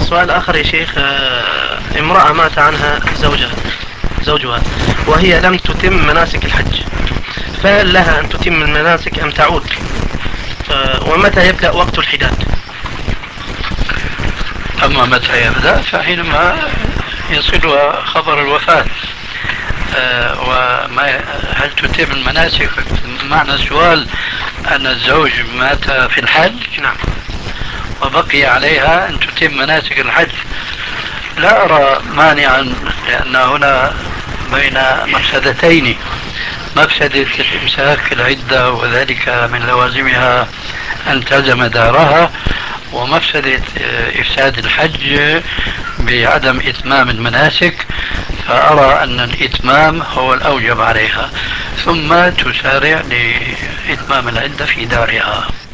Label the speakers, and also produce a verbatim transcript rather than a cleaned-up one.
Speaker 1: سؤال آخر يا شيخ. آه، امرأة مات عنها زوجها زوجها وهي لم تتم مناسك الحج، فهل لها أن تتم المناسك أم تعود؟ آه، ومتى يبدأ وقت الحداد؟
Speaker 2: أما متى يبدأ فحينما يصلها خبر الوفاة. آه، وما هل تتم المناسك؟ معنى السؤال أن الزوج مات في الحج
Speaker 1: نعم.
Speaker 2: وبقي عليها أن تتم مناسك الحج. لا أرى مانعا، لأن هنا بين مفسدتين: مفسدة الإمساك العدة وذلك من لوازمها أن تلزم دارها، ومفسدة إفساد الحج بعدم إتمام المناسك. فأرى أن الإتمام هو الأوجب عليها، ثم تسارع لإتمام العدة في دارها.